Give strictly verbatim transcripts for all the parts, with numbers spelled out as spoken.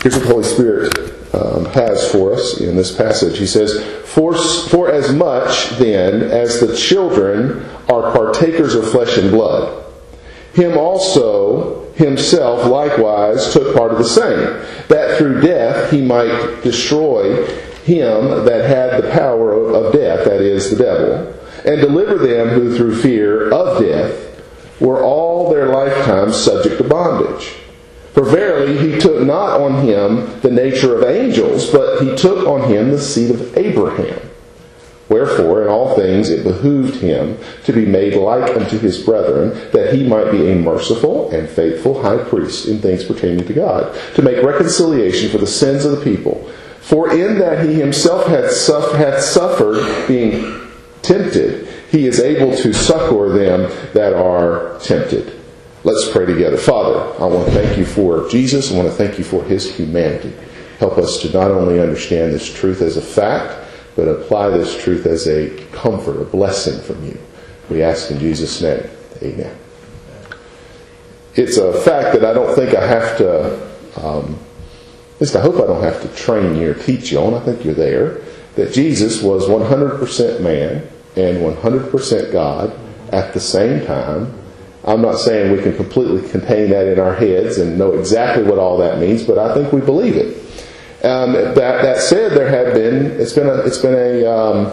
Here's what the Holy Spirit um, has for us in this passage. He says, for, for as much then as the children are partakers of flesh and blood, him also himself likewise took part of the same, that through death he might destroy him that had the power of death, that is, the devil, and deliver them who through fear of death were all their lifetime subject to bondage. For verily he took not on him the nature of angels, but he took on him the seed of Abraham. Wherefore in all things it behooved him to be made like unto his brethren, that he might be a merciful and faithful high priest in things pertaining to God, to make reconciliation for the sins of the people. For in that he himself had, suffer, had suffered being tempted, he is able to succor them that are tempted. Let's pray together. Father, I want to thank you for Jesus. I want to thank you for his humanity. Help us to not only understand this truth as a fact, but apply this truth as a comfort, a blessing from you. We ask in Jesus' name. Amen. It's a fact that I don't think I have to, um, at least I hope I don't have to train you or teach you on. I think you're there. That Jesus was one hundred percent man and one hundred percent God at the same time. I'm not saying we can completely contain that in our heads and know exactly what all that means, but I think we believe it. Um, that, that said, there have been it's been a it's been a um,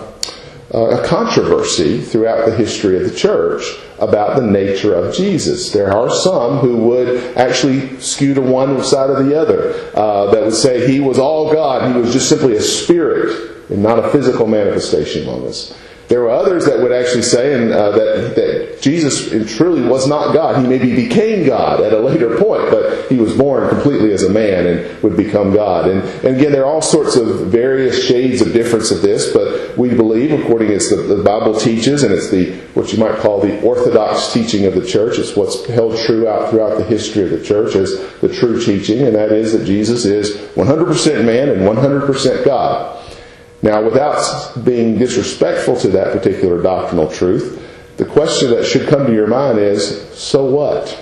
a controversy throughout the history of the church about the nature of Jesus. There are some who would actually skew to one side or the other, uh, that would say he was all God, he was just simply a spirit and not a physical manifestation among us. There were others that would actually say and, uh, that, that Jesus truly was not God. He maybe became God at a later point, but he was born completely as a man and would become God. And, and again, there are all sorts of various shades of difference of this, but we believe, according as the, the Bible teaches, and it's the what you might call the orthodox teaching of the church. It's what's held true out throughout the history of the church as the true teaching, and that is that Jesus is one hundred percent man and one hundred percent God. Now, without being disrespectful to that particular doctrinal truth, the question that should come to your mind is, so what?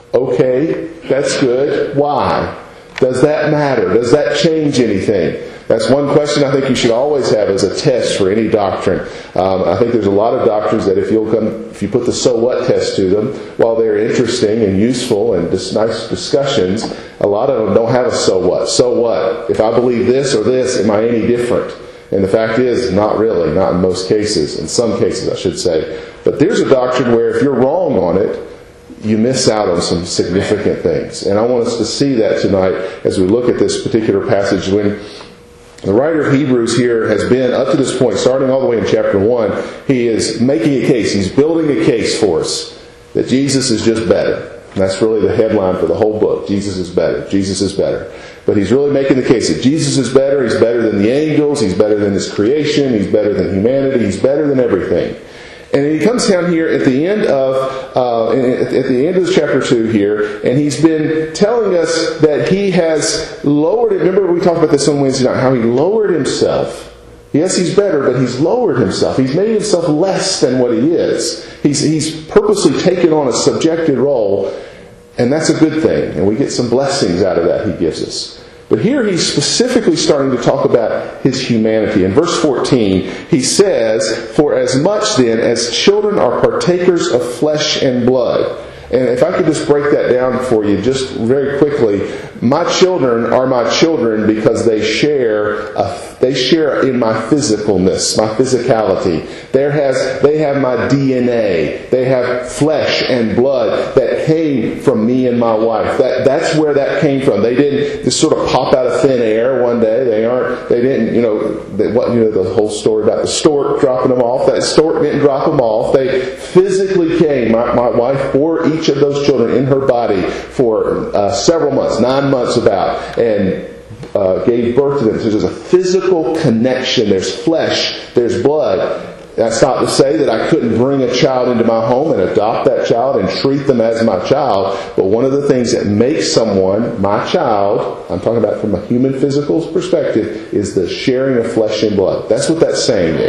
Okay, that's good. Why? Does that matter? Does that change anything? That's one question I think you should always have as a test for any doctrine. Um, I think there's a lot of doctrines that if you'll come, if you put the so what test to them, while they're interesting and useful and just nice discussions, a lot of them don't have a so what. So what? If I believe this or this, am I any different? And the fact is, not really, not in most cases. In some cases, I should say. But there's a doctrine where if you're wrong on it, you miss out on some significant things. And I want us to see that tonight as we look at this particular passage. When the writer of Hebrews here has been, up to this point, starting all the way in chapter one, he is making a case. He's building a case for us that Jesus is just better. And that's really the headline for the whole book. Jesus is better. Jesus is better. But he's really making the case that Jesus is better. He's better than the angels. He's better than his creation. He's better than humanity. He's better than everything. And he comes down here at the end of uh, at the end of chapter two here, and he's been telling us that he has lowered it. Remember we talked about this on Wednesday night, how he lowered himself. Yes, he's better, but he's lowered himself. He's made himself less than what he is. He's he's purposely taken on a subjected role. And that's a good thing. And we get some blessings out of that he gives us. But here he's specifically starting to talk about his humanity. In verse fourteen, he says, for as much then as children are partakers of flesh and blood. And if I could just break that down for you just very quickly. My children are my children because they share a, they share in my physicalness, my physicality. There has they have my D N A. They have flesh and blood that came from me and my wife. That that's where that came from. They didn't just sort of pop out of thin air one day. They aren't. They didn't. You know. They, what you know the whole story about the stork dropping them off. That stork didn't drop them off. They physically came. My, my wife bore each of those children in her body for uh, several months, nine months about, and uh, gave birth to them. So there's a physical connection. There's flesh. There's blood. That's not to say that I couldn't bring a child into my home and adopt that child and treat them as my child. But one of the things that makes someone my child, I'm talking about from a human physical perspective, is the sharing of flesh and blood. That's what that's saying there.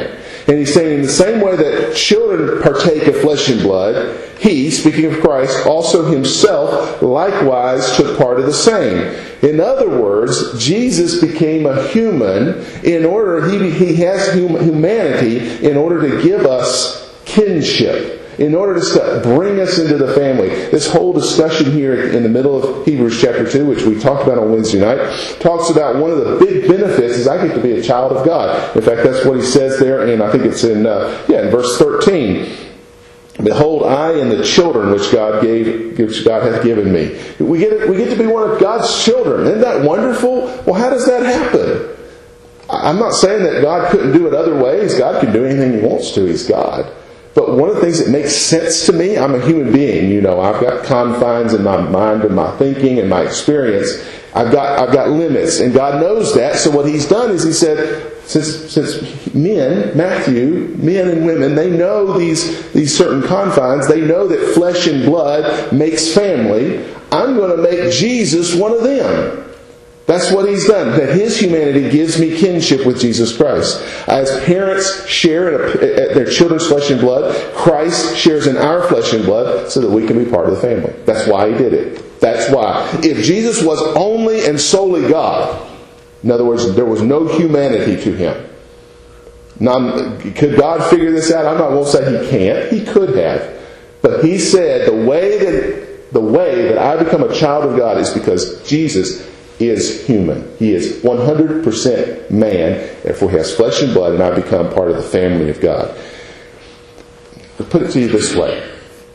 And he's saying in the same way that children partake of flesh and blood, he, speaking of Christ, also himself likewise took part of the same. In other words, Jesus became a human in order, he, he has humanity in order to give us kinship. In order to bring us into the family. This whole discussion here in the middle of Hebrews chapter two, which we talked about on Wednesday night, talks about one of the big benefits is I get to be a child of God. In fact, that's what he says there, and I think it's in uh, yeah in verse thirteen. Behold, I and the children which God gave, which God hath given me. We get we get to be one of God's children. Isn't that wonderful? Well, how does that happen? I'm not saying that God couldn't do it other ways. God can do anything He wants to. He's God. But one of the things that makes sense to me, I'm a human being, you know, I've got confines in my mind and my thinking and my experience. I've got I've got limits, and God knows that. So what He's done is He said, since since men, Matthew, men and women, they know these these certain confines, they know that flesh and blood makes family, I'm going to make Jesus one of them. That's what He's done. That His humanity gives me kinship with Jesus Christ. As parents share in a, their children's flesh and blood, Christ shares in our flesh and blood so that we can be part of the family. That's why He did it. That's why. If Jesus was only and solely God, in other words, there was no humanity to Him. Now, could God figure this out? I'm not going to say He can't. He could have. But He said the way that the way that I become a child of God is because Jesus is human. He is one hundred percent man, therefore He has flesh and blood, and I become part of the family of God. To put it to you this way,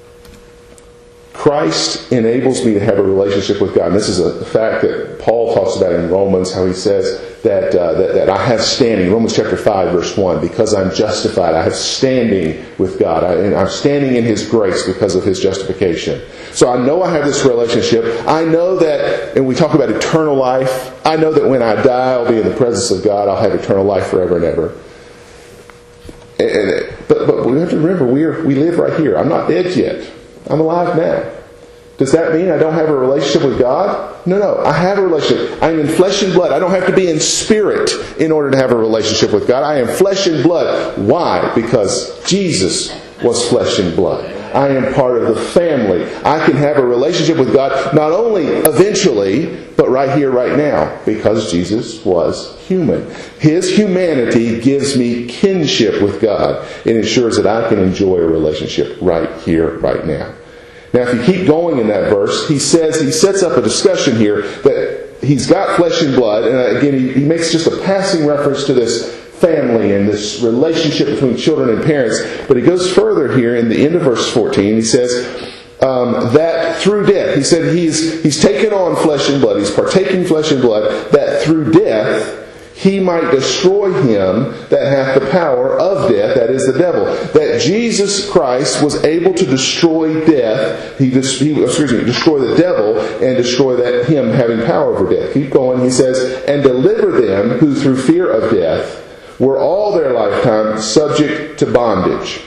Christ enables me to have a relationship with God. And this is a fact that Paul talks about in Romans, how he says that, uh, that, that I have standing. Romans chapter five, verse one. Because I'm justified, I have standing with God. I, and I'm standing in His grace because of His justification. So I know I have this relationship. I know that, and we talk about eternal life. I know that when I die, I'll be in the presence of God. I'll have eternal life forever and ever. And, and, but, but we have to remember, we are, we live right here. I'm not dead yet. I'm alive now. Does that mean I don't have a relationship with God? No, no. I have a relationship. I'm in flesh and blood. I don't have to be in spirit in order to have a relationship with God. I am flesh and blood. Why? Because Jesus was flesh and blood. I am part of the family. I can have a relationship with God not only eventually, but right here, right now, because Jesus was human. His humanity gives me kinship with God. It ensures that I can enjoy a relationship right here, right now. Now, if you keep going in that verse, he says, he sets up a discussion here that he's got flesh and blood, and again, he, he makes just a passing reference to this family and this relationship between children and parents. But he goes further here in the end of verse fourteen. He says um, that through death, he said he's he's taken on flesh and blood. He's partaking flesh and blood. That through death he might destroy him that hath the power of death, that is the devil. That Jesus Christ was able to destroy death. He, dis- he excuse me, destroy the devil and destroy that him having power over death. Keep going. He says, and deliver them who through fear of death were all their lifetime subject to bondage.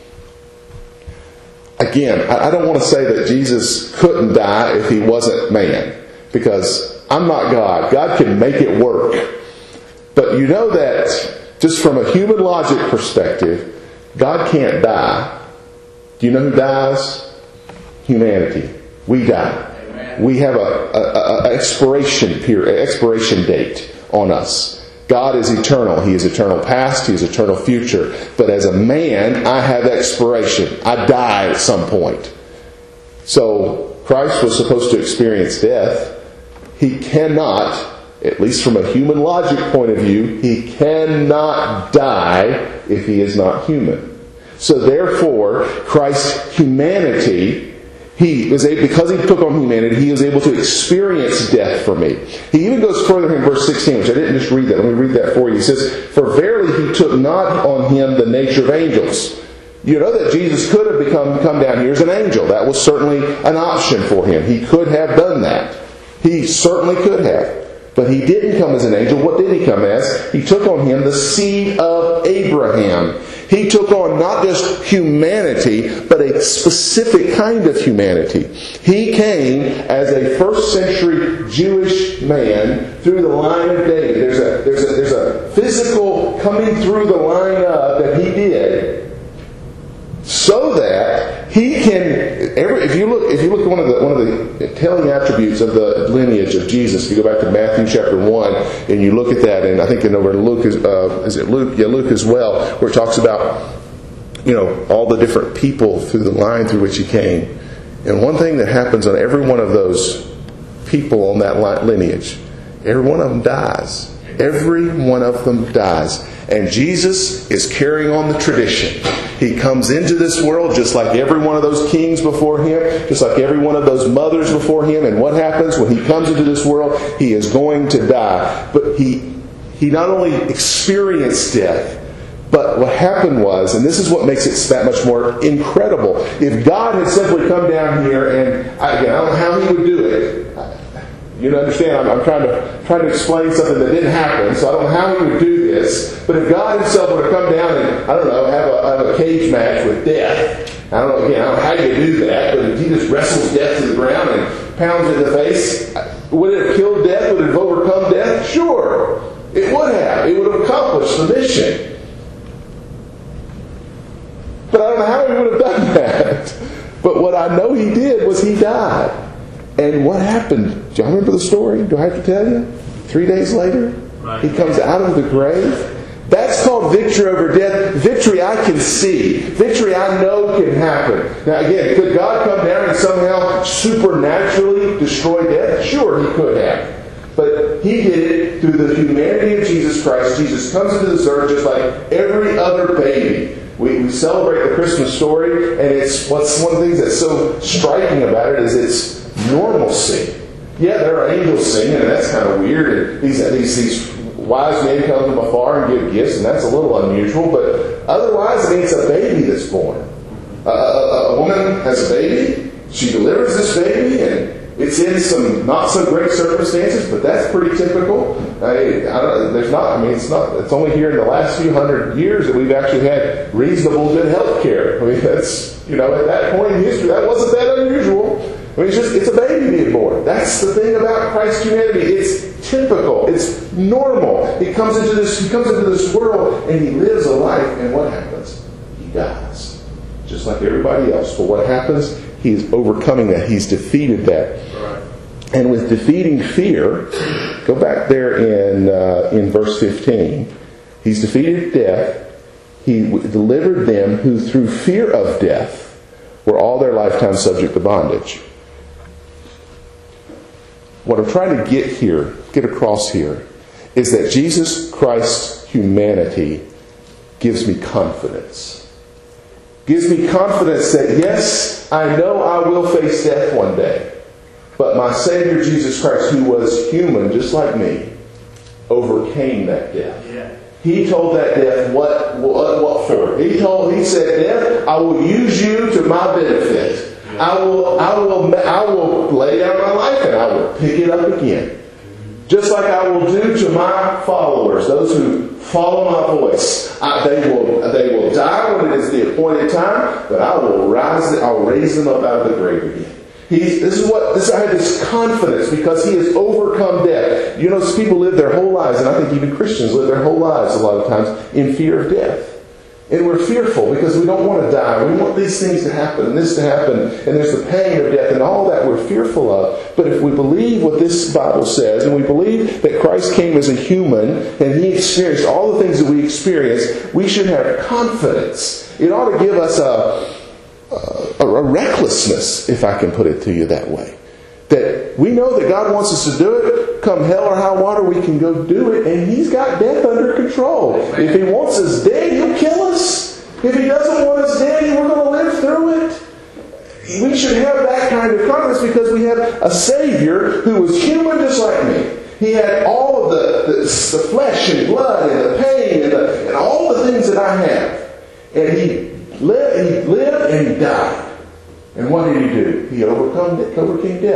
Again, I don't want to say that Jesus couldn't die if He wasn't man, because I'm not God. God can make it work. But you know that, just from a human logic perspective, God can't die. Do you know who dies? Humanity. We die. Amen. We have a, a, a expiration period, expiration date on us. God is eternal. He is eternal past. He is eternal future. But as a man, I have expiration. I die at some point. So Christ was supposed to experience death. He cannot, at least from a human logic point of view, He cannot die if He is not human. So therefore, Christ's humanity, He was able, because He took on humanity, He was able to experience death for me. He even goes further in verse sixteen, which I didn't just read that. Let me read that for you. He says, for verily He took not on Him the nature of angels. You know that Jesus could have become come down here as an angel. That was certainly an option for Him. He could have done that. He certainly could have. But he didn't come as an angel. What did he come as? He took on him the seed of Abraham. He took on not just humanity, but a specific kind of humanity. He came as a first century Jewish man through the line of David. There's a, there's a, there's a physical coming through the line of that he did, so that he can. Every, if you look, if you look at one of the one of the telling attributes of the lineage of Jesus, if you go back to Matthew chapter one and you look at that, and I think in over in Luke is, uh, is it Luke? Yeah, Luke as well, where it talks about, you know, all the different people through the line through which he came. And one thing that happens on every one of those people on that lineage, every one of them dies. Every one of them dies. And Jesus is carrying on the tradition. He comes into this world just like every one of those kings before him, just like every one of those mothers before him. And what happens when he comes into this world? He is going to die. But he, he not only experienced death, but what happened was, and this is what makes it that much more incredible, if God had simply come down here and, again, I don't know how he would do it. You understand, I'm, I'm trying to trying to explain something that didn't happen, so I don't know how he would do this. But if God himself were to come down and, I don't know, have a, have a cage match with death, I don't know, again, I don't know how you do that, but if he just wrestles death to the ground and pounds it in the face, would it have killed death? Would it have overcome death? Sure, it would have. It would have accomplished the mission. But I don't know how he would have done that. But what I know he did was he died. And what happened? Do y'all remember the story? Do I have to tell you? Three days later, right. He comes out of the grave. That's called victory over death. Victory I can see. Victory I know can happen. Now again, could God come down and somehow supernaturally destroy death? Sure, he could have. But he did it through the humanity of Jesus Christ. Jesus comes into this earth just like every other baby. We, we celebrate the Christmas story, and it's what's one of the things that's so striking about it is its normalcy. Yeah, there are angels singing, and that's kind of weird. And these these these wise men come from afar and give gifts, and that's a little unusual. But otherwise, I mean, it's a baby that's born. Uh, a, a woman has a baby. She delivers this baby, and it's in some not so great circumstances, but that's pretty typical. I, I don't, there's not. I mean, it's not. It's only here in the last few hundred years that we've actually had reasonable, good health care. I mean, that's, you know, at that point in history, that wasn't that unusual. I mean, it's just it's a baby being born. That's the thing about Christ's humanity. It's typical. It's normal. He comes into this. He comes into this world and he lives a life. And what happens? He dies, just like everybody else. But what happens? He's overcoming that. He's defeated that. And with defeating fear, go back there in uh, in verse fifteen. He's defeated death. He delivered them who through fear of death were all their lifetime subject to bondage. What I'm trying to get here, get across here, is that Jesus Christ's humanity gives me confidence. Gives me confidence that yes, I know I will face death one day. But my Savior Jesus Christ, who was human just like me, overcame that death. Yeah. He told that death what, what what for. He told he said, "Death, I will use you to my benefit. I will I will I will lay down my life and I will pick it up again. Just like I will do to my followers, those who follow my voice. I, they will they will die when it is the appointed time, but I will rise I will raise them up out of the grave again." He's, this is what this. I have this confidence because he has overcome death. You know, people live their whole lives, and I think even Christians live their whole lives a lot of times in fear of death. And we're fearful because we don't want to die. We want these things to happen and this to happen, and there's the pain of death and all that we're fearful of. But if we believe what this Bible says, and we believe that Christ came as a human and he experienced all the things that we experience, we should have confidence. It ought to give us a A, a recklessness, if I can put it to you that way. That we know that God wants us to do it. Come hell or high water, we can go do it. And he's got death under control. If he wants us dead, he'll kill us. If he doesn't want us dead, we're going to live through it. We should have that kind of confidence because we have a Savior who was human just like me. He had all of the, the, the flesh and blood and the pain and, the, and all the things that I have. And he Lived, he lived and he died. And what did he do? He overcome, overcame death.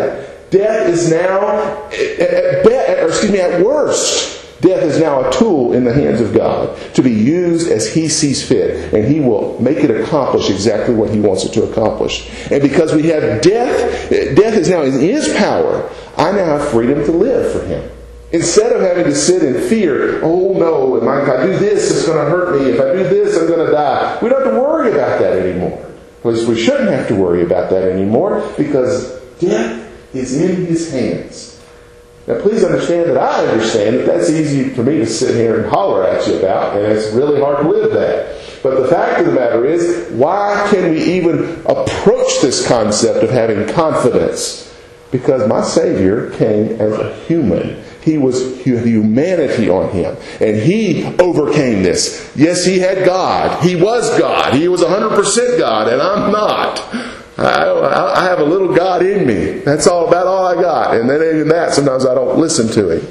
Death is now, at best, or excuse me, at worst, death is now a tool in the hands of God to be used as He sees fit, and He will make it accomplish exactly what He wants it to accomplish. And because we have death, death is now in His power, I now have freedom to live for Him. Instead of having to sit in fear, oh no, if I do this, it's going to hurt me. If I do this, I'm going to die. We don't have to worry about that anymore. Because we shouldn't have to worry about that anymore, because death is in His hands. Now please understand that I understand that that's easy for me to sit here and holler at you about, and it's really hard to live that. But the fact of the matter is, why can we even approach this concept of having confidence? Because my Savior came as a human. He was humanity on Him. And He overcame this. Yes, He had God. He was God. He was one hundred percent God, and I'm not. I, I have a little God in me. That's all about all I got. And then even that, sometimes I don't listen to Him.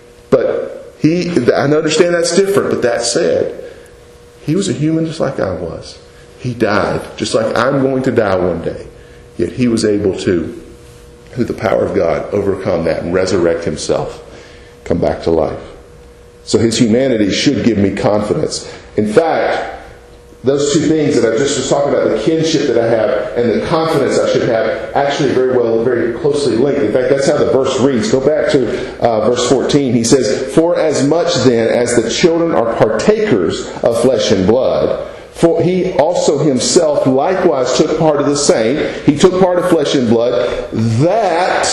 But He, I understand that's different. But that said, He was a human just like I was. He died just like I'm going to die one day. Yet He was able to, through the power of God, overcome that and resurrect Himself. Come back to life. So His humanity should give me confidence. In fact, those two things that I just was talking about, the kinship that I have and the confidence I should have, actually very well, very closely linked. In fact, that's how the verse reads. Go back to uh, verse fourteen. He says, "For as much then as the children are partakers of flesh and blood, for He also Himself likewise took part of the same." He took part of flesh and blood, that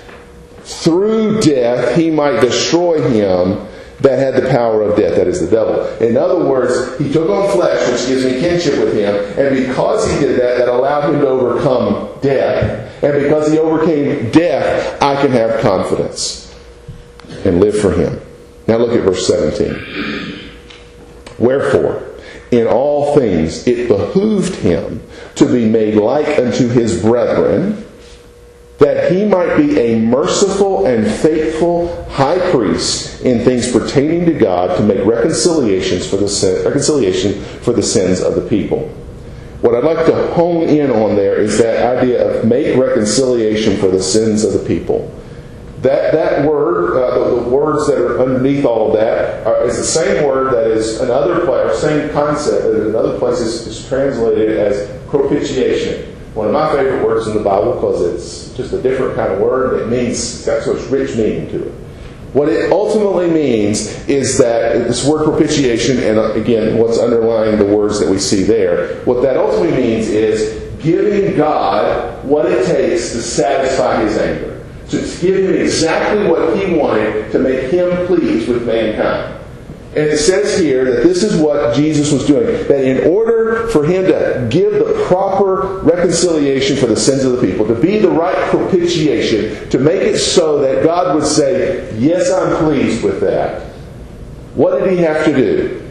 through death He might destroy him that had the power of death, that is the devil. In other words, He took on flesh, which gives me kinship with Him, and because He did that, that allowed Him to overcome death. And because He overcame death, I can have confidence and live for Him. Now look at verse seventeen. "Wherefore, in all things it behooved Him to be made like unto His brethren, that He might be a merciful and faithful high priest in things pertaining to God, to make reconciliations for the sin, reconciliation for the sins of the people." What I'd like to hone in on there is that idea of make reconciliation for the sins of the people. That that word, uh, the, the words that are underneath all of that, are, is the same word that is another place, or same concept that in another places is translated as propitiation. One of my favorite words in the Bible, because it's just a different kind of word. It means, it's got such rich meaning to it. What it ultimately means is that this word propitiation, and again, what's underlying the words that we see there, what that ultimately means is giving God what it takes to satisfy His anger. To give Him exactly what He wanted to make Him pleased with mankind. And it says here that this is what Jesus was doing. That in order for Him to give the proper reconciliation for the sins of the people, to be the right propitiation, to make it so that God would say, yes, I'm pleased with that. What did He have to do?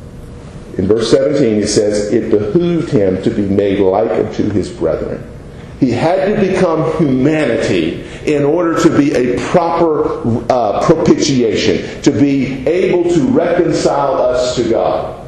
In verse seventeen it says, it behooved Him to be made like unto His brethren. He had to become humanity in order to be a proper uh, propitiation, to be able to reconcile us to God.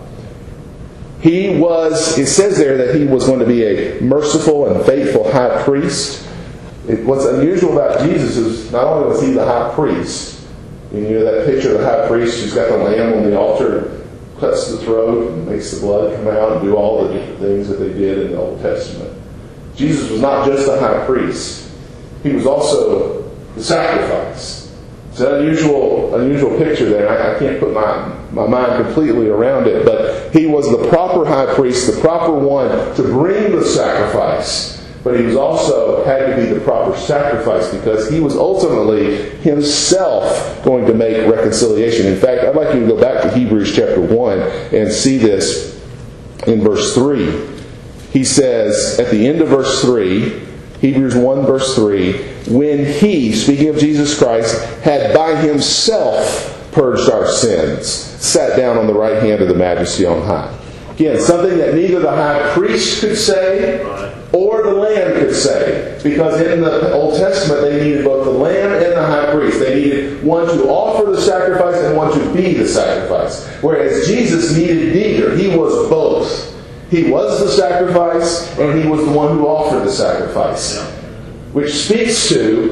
He was, it says there that He was going to be a merciful and faithful high priest. It, what's unusual about Jesus is not only was He the high priest, you know that picture of the high priest who's got the lamb on the altar, cuts the throat and makes the blood come out and do all the different things that they did in the Old Testament. Jesus was not just the high priest. He was also the sacrifice. It's an unusual, unusual picture there. I, I can't put my, my mind completely around it. But He was the proper high priest, the proper one to bring the sacrifice. But He was also had to be the proper sacrifice because He was ultimately Himself going to make reconciliation. In fact, I'd like you to go back to Hebrews chapter one and see this in verse three. He says, at the end of verse three, Hebrews one verse three, when He, speaking of Jesus Christ, had by Himself purged our sins, sat down on the right hand of the Majesty on high. Again, something that neither the high priest could say or the lamb could say. Because in the Old Testament they needed both the lamb and the high priest. They needed one to offer the sacrifice and one to be the sacrifice. Whereas Jesus needed neither. He was both. He was the sacrifice, and He was the one who offered the sacrifice. Which speaks to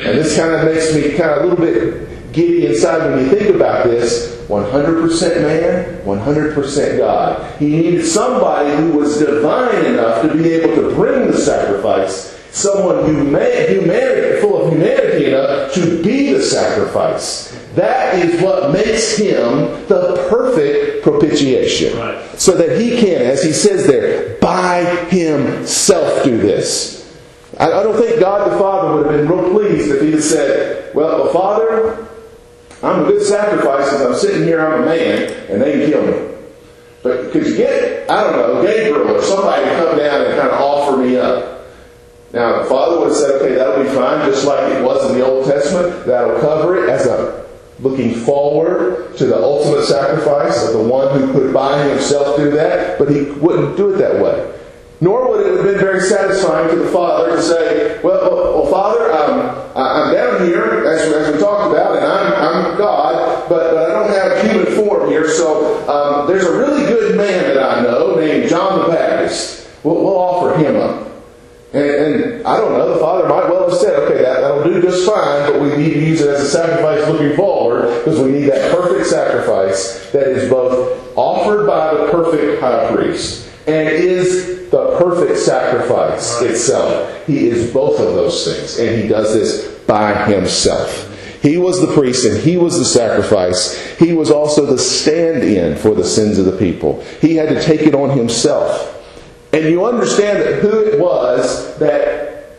And this kind of makes me kind of a little bit giddy inside when you think about this. one hundred percent man, one hundred percent God. He needed somebody who was divine enough to be able to bring the sacrifice. Someone human, humanity, full of humanity enough to be the sacrifice. That is what makes him the perfect propitiation. Right. So that he can, as he says there, by himself do this. I, I don't think God the Father would have been real pleased if he had said, well, well, Father, I'm a good sacrifice because I'm sitting here, I'm a man, and they can kill me. But could you get, I don't know, Gabriel or somebody to come down and kind of offer me up? Now, the Father would have said, okay, that'll be fine, just like it was in the Old Testament. That'll cover it as a looking forward to the ultimate sacrifice of the one who could by himself do that. But he wouldn't do it that way. Nor would it have been very satisfying to the Father to say, well, well, well Father, um, I'm down here, as, as we talked about, and I'm, I'm God, but, but I don't have human form here, so um, there's a really good man that I know named John the Baptist. We'll, we'll offer him up. And, and I don't know, the Father might well have said, okay, that, that'll do just fine, but we need to use it as a sacrifice looking forward, because we need that perfect sacrifice that is both offered by the perfect high priest and is the perfect sacrifice itself. He is both of those things, and he does this by himself. He was the priest and he was the sacrifice. He was also the stand-in for the sins of the people. He had to take it on himself. And you understand that who it was that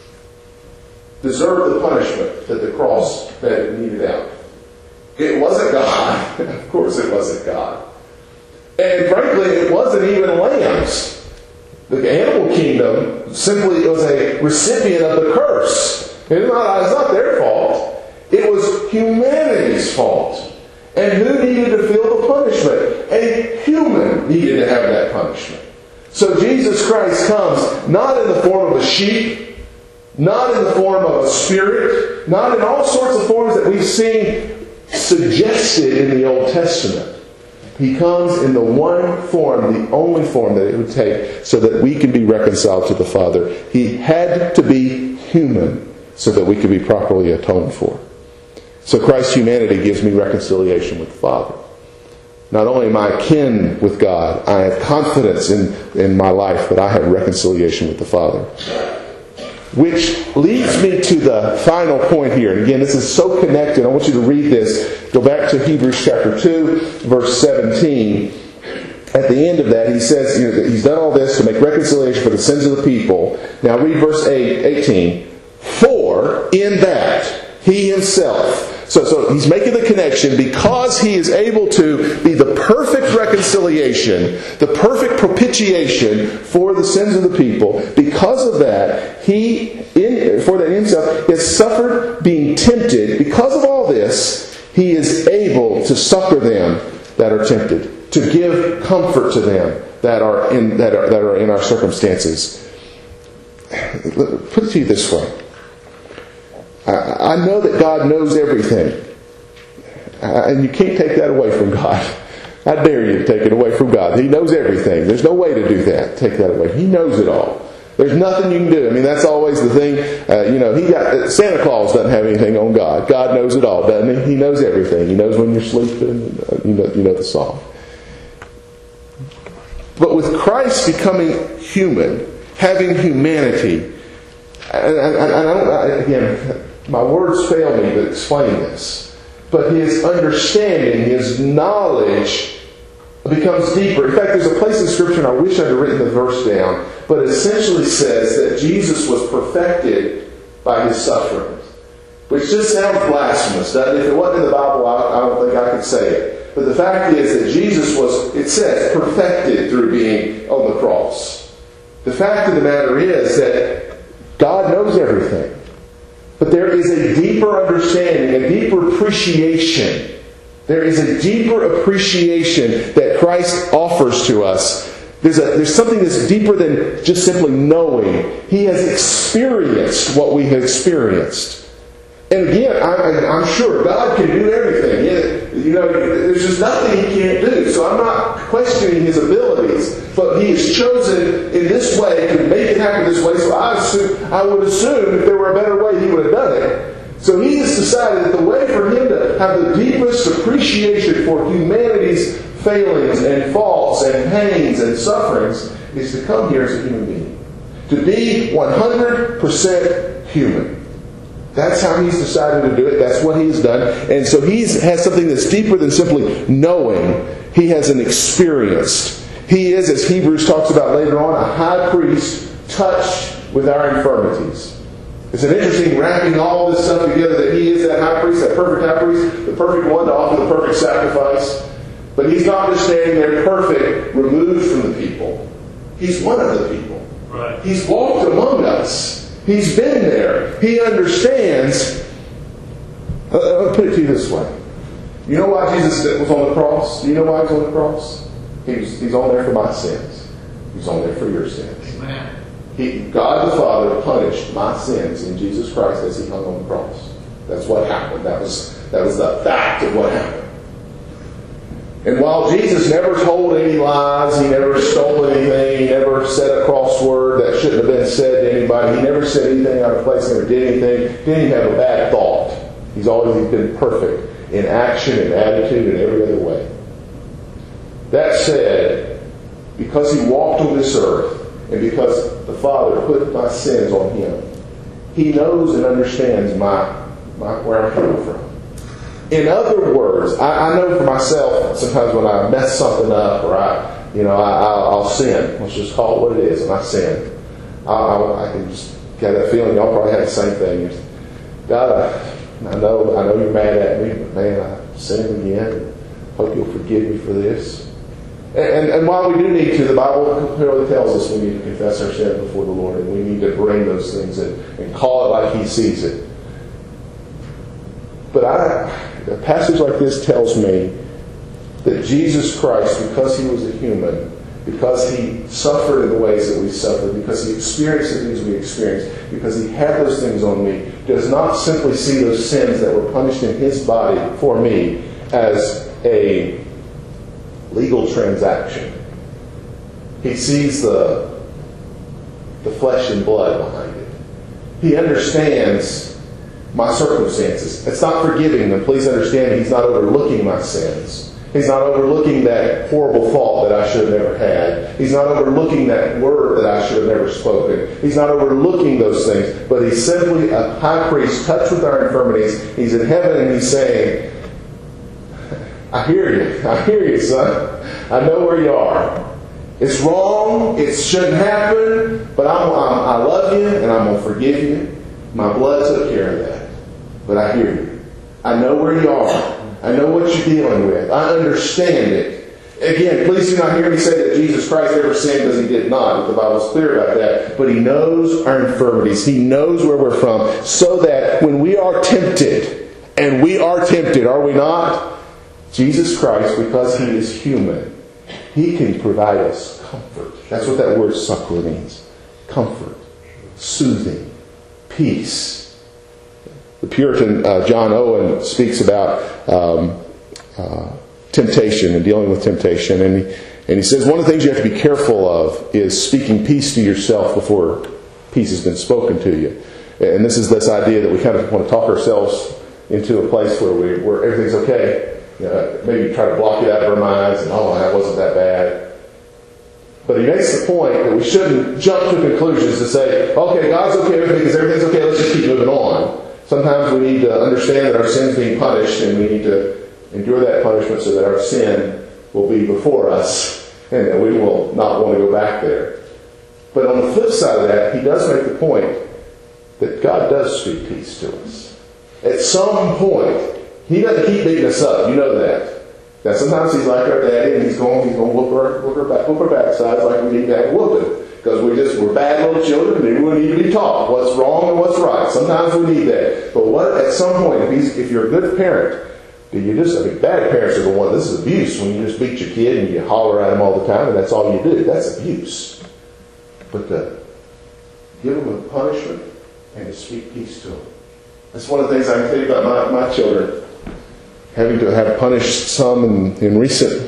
deserved the punishment that the cross that needed out. It wasn't God. Of course it wasn't God. And frankly, it wasn't even lambs. The animal kingdom simply was a recipient of the curse. It's not, it's not their fault. It was humanity's fault. And who needed to feel the punishment? A human needed to have that punishment. So Jesus Christ comes not in the form of a sheep, not in the form of a spirit, not in all sorts of forms that we've seen suggested in the Old Testament. He comes in the one form, the only form that it would take so that we can be reconciled to the Father. He had to be human so that we could be properly atoned for. So Christ's humanity gives me reconciliation with the Father. Not only am I kin with God, I have confidence in, in my life that I have reconciliation with the Father. Which leads me to the final point here. And again, this is so connected. I want you to read this. Go back to Hebrews chapter two, verse seventeen. At the end of that, he says, you know, he's done all this to make reconciliation for the sins of the people. Now read verse eight, eighteen. For in that he himself... So, so he's making the connection because he is able to be the perfect reconciliation, the perfect propitiation for the sins of the people. Because of that, he, in, for that himself, has suffered being tempted. Because of all this, he is able to succor them that are tempted, to give comfort to them that are in that are, that are in our circumstances. Put it to you this way. I know that God knows everything. And you can't take that away from God. I dare you to take it away from God. He knows everything. There's no way to do that. Take that away. He knows it all. There's nothing you can do. I mean, that's always the thing. Uh, you know, he got Santa Claus doesn't have anything on God. God knows it all, doesn't he? He knows everything. He knows when you're sleeping. You know, you know the song. But with Christ becoming human, having humanity, and, and, and I don't, again, my words fail me to explain this. But his understanding, his knowledge becomes deeper. In fact, there's a place in Scripture, and I wish I'd written the verse down, but it essentially says that Jesus was perfected by his suffering. Which just sounds blasphemous, doesn't it? If it wasn't in the Bible, I, I don't think I could say it. But the fact is that Jesus was, it says, perfected through being on the cross. The fact of the matter is that God knows everything. But there is a deeper understanding, a deeper appreciation. There is a deeper appreciation that Christ offers to us. There's, a, there's something that's deeper than just simply knowing. He has experienced what we have experienced. And again, I, I'm sure God can do everything. You know, there's just nothing He can't do. So I'm not questioning His abilities. But He has chosen in this way to make it happen this way. So I assume, I would assume if there were a better way, He would have done it. So he has decided that the way for him to have the deepest appreciation for humanity's failings and faults and pains and sufferings is to come here as a human being. To be one hundred percent human. That's how he's decided to do it. That's what he's done. And so he has something that's deeper than simply knowing. He has an experienced. He is, as Hebrews talks about later on, a high priest touched with our infirmities. It's an interesting wrapping all this stuff together that he is that high priest, that perfect high priest, the perfect one to offer the perfect sacrifice. But he's not just standing there perfect, removed from the people. He's one of the people. Right. He's walked among us. He's been there. He understands. Uh, I'll put it to you this way. You know why Jesus was on the cross? Do you know why he was on the cross? He was, he's on there for my sins. He's on there for your sins. Amen. He, God the Father punished my sins in Jesus Christ as he hung on the cross. That's what happened. That was, that was the fact of what happened. And while Jesus never told any lies, he never stole anything, he never said a crossword that shouldn't have been said to anybody, he never said anything out of place, never did anything, didn't even have a bad thought. He's always been perfect in action and attitude and every other way. That said, because he walked on this earth, and because the Father put my sins on him, he knows and understands my, my where I'm coming from. In other words, I, I know for myself, sometimes when I mess something up or I, you know, I, I'll, I'll sin. Let's just call it what it is, and I sin. I, I, I can just get that feeling. Y'all probably have the same thing. God, I, I know, I know you're mad at me, but man, I sinned again. Hope you'll forgive me for this. And, and, and while we do need to, the Bible clearly tells us we need to confess our sin before the Lord, and we need to bring those things in and call it like He sees it. But I, a passage like this tells me that Jesus Christ, because He was a human, because He suffered in the ways that we suffered, because He experienced the things we experienced, because He had those things on me, does not simply see those sins that were punished in His body for me as a legal transaction. He sees the, the flesh and blood behind it. He understands my circumstances. It's not forgiving them. Please understand, He's not overlooking my sins. He's not overlooking that horrible thought that I should have never had. He's not overlooking that word that I should have never spoken. He's not overlooking those things. But He's simply a high priest touched with our infirmities. He's in heaven and He's saying, I hear you. I hear you, son. I know where you are. It's wrong. It shouldn't happen. But I'm, I'm, I love you and I'm going to forgive you. My blood took care of that. But I hear you. I know where you are. I know what you're dealing with. I understand it. Again, please do not hear me say that Jesus Christ ever sinned, because He did not. The Bible's clear about that. But He knows our infirmities. He knows where we're from. So that when we are tempted, and we are tempted, are we not? Jesus Christ, because He is human, He can provide us comfort. That's what that word succor means. Comfort. Soothing. Peace. The Puritan uh, John Owen speaks about um, uh, temptation and dealing with temptation. And he, and he says one of the things you have to be careful of is speaking peace to yourself before peace has been spoken to you. And this is this idea that we kind of want to talk ourselves into a place where, we, where everything's okay. You know, maybe try to block it out of our minds and, oh, that wasn't that bad. But he makes the point that we shouldn't jump to conclusions to say, okay, God's okay with me because everything's okay, let's just keep moving on. Sometimes we need to understand that our sin's being punished, and we need to endure that punishment so that our sin will be before us and that we will not want to go back there. But on the flip side of that, he does make the point that God does speak peace to us. At some point, He doesn't keep beating us up. You know that. Now sometimes He's like our daddy, and He's going, he's going to whoop our, whoop our, back, whoop our backsides like we need to have a whooping. Because we just, we're bad little children, and we need to be taught what's wrong and what's right. Sometimes we need that. But what, at some point, if, he's, if you're a good parent, do you just, I mean, bad parents are the one, this is abuse, when you just beat your kid and you holler at him all the time, and that's all you do. That's abuse. But to give them a punishment and to speak peace to them. That's one of the things I can tell you about my, my children. Having to have punished some in, in recent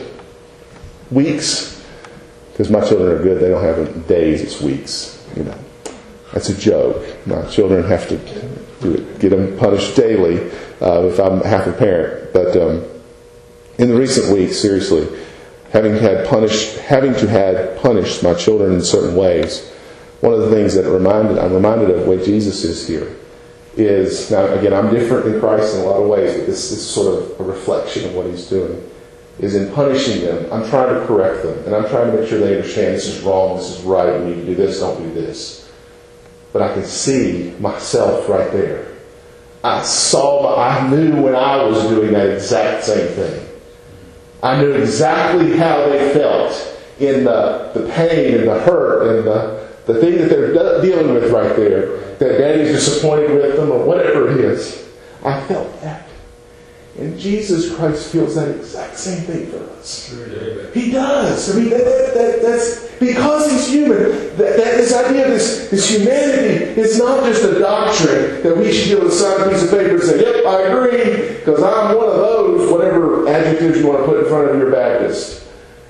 weeks, because my children are good, they don't have days, it's weeks, you know. That's a joke. My children have to do it, get them punished daily uh, if I'm half a parent. But um, in the recent weeks, seriously, having had punished, having to had punished my children in certain ways, one of the things that reminded I'm reminded of the way Jesus is here is, now again, I'm different than Christ in a lot of ways, but this is sort of a reflection of what he's doing, is in punishing them, I'm trying to correct them, and I'm trying to make sure they understand this is wrong, this is right, we need to do this, don't do this. But I can see myself right there. I saw, I knew when I was doing that exact same thing. I knew exactly how they felt in the, the pain and the hurt and the, the thing that they're dealing with right there, that Daddy's disappointed with them or whatever it is. I felt that. And Jesus Christ feels that exact same thing for us. He does. I mean, that, that, that, that's because he's human. That, that this idea of this, this humanity is not just a doctrine that we should be able to sign a piece of paper and say, yep, I agree, because I'm one of those, whatever adjectives you want to put in front of your Baptist.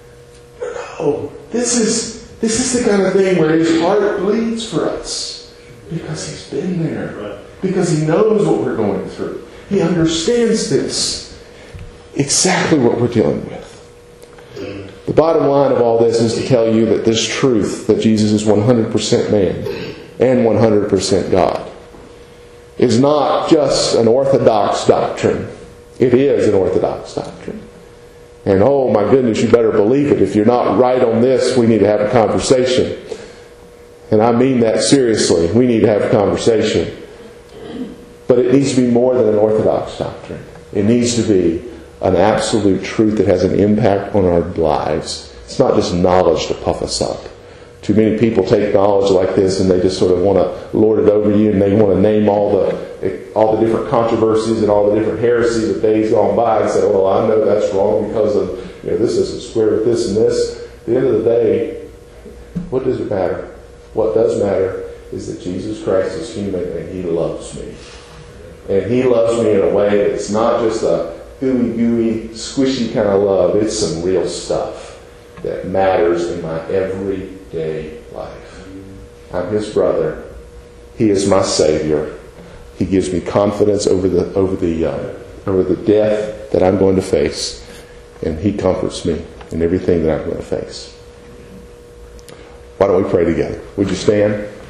No, this is this is the kind of thing where his heart bleeds for us because he's been there, because he knows what we're going through. He understands this, exactly what we're dealing with. The bottom line of all this is to tell you that this truth, that Jesus is one hundred percent man and one hundred percent God, is not just an orthodox doctrine. It is an orthodox doctrine. And oh my goodness, you better believe it. If you're not right on this, we need to have a conversation. And I mean that seriously. We need to have a conversation. But it needs to be more than an orthodox doctrine. It needs to be an absolute truth that has an impact on our lives. It's not just knowledge to puff us up. Too many people take knowledge like this and they just sort of want to lord it over you, and they want to name all the all the different controversies and all the different heresies of days gone by and say, well, I know that's wrong because of, you know, this isn't square with this and this. At the end of the day, what does it matter? What does matter is that Jesus Christ is human and He loves me. And He loves me in a way that's not just a gooey, gooey, squishy kind of love. It's some real stuff that matters in my everyday life. I'm His brother. He is my Savior. He gives me confidence over the over the uh, over the death that I'm going to face, and He comforts me in everything that I'm going to face. Why don't we pray together? Would you stand?